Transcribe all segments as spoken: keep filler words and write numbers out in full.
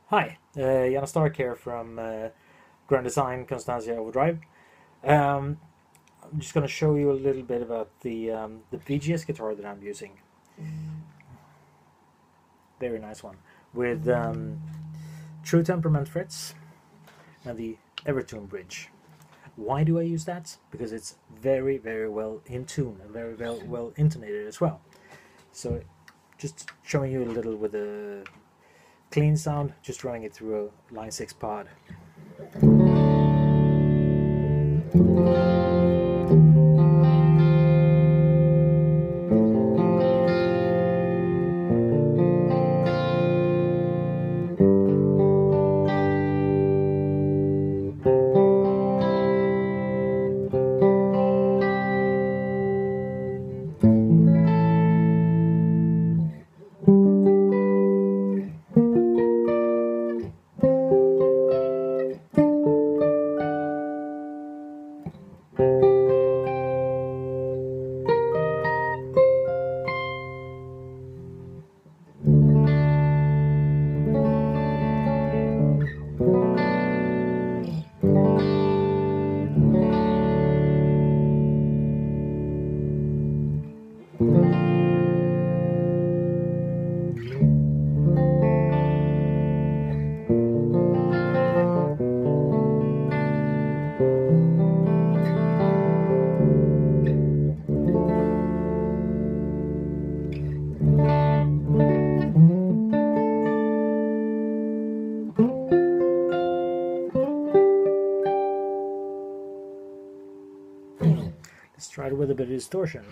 Hi, uh, Jana Stark here from uh, Grand Design Constantia Overdrive. Um, I'm just going to show you a little bit about the um, the V G S guitar that I'm using. Very nice one with um, True Temperament frets and the Evertune bridge. Why do I use that? Because it's very very well in tune and very well well intonated as well. So just showing you a little with a clean sound, just running it through a Line six pod. Let's try it with a bit of distortion.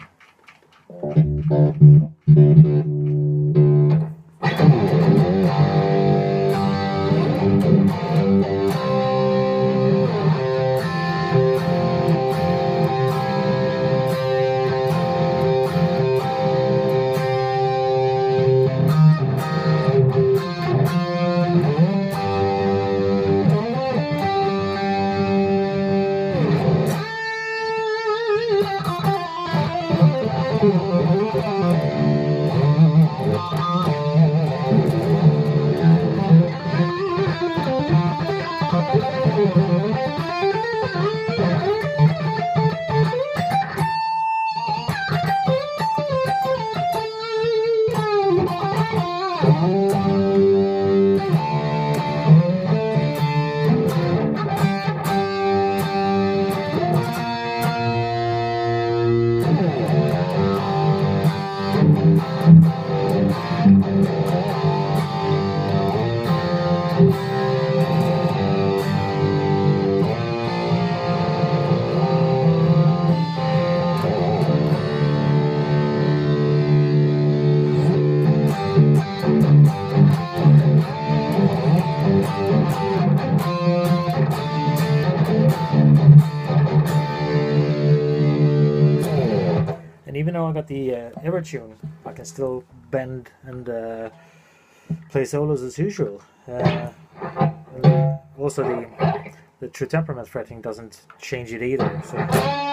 And even though I got the uh, Evertune, I can still bend and uh, play solos as usual. Uh, and also, the the True Temperament fretting doesn't change it either. So.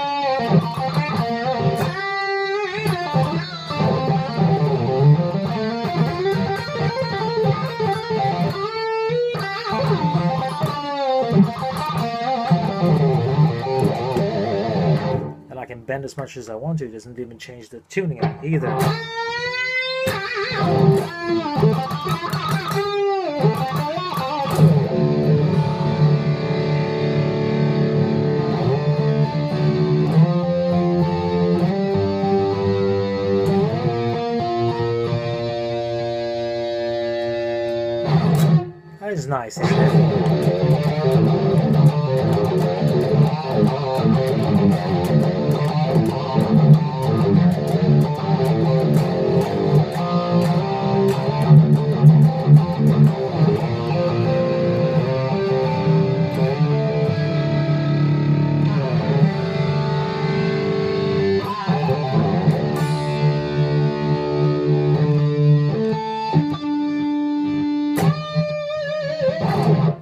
I can bend as much as I want to, it doesn't even change the tuning either. That is nice, isn't it?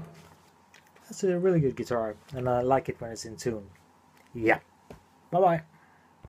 That's a really good guitar, and I like it when it's in tune. Yeah. Bye bye.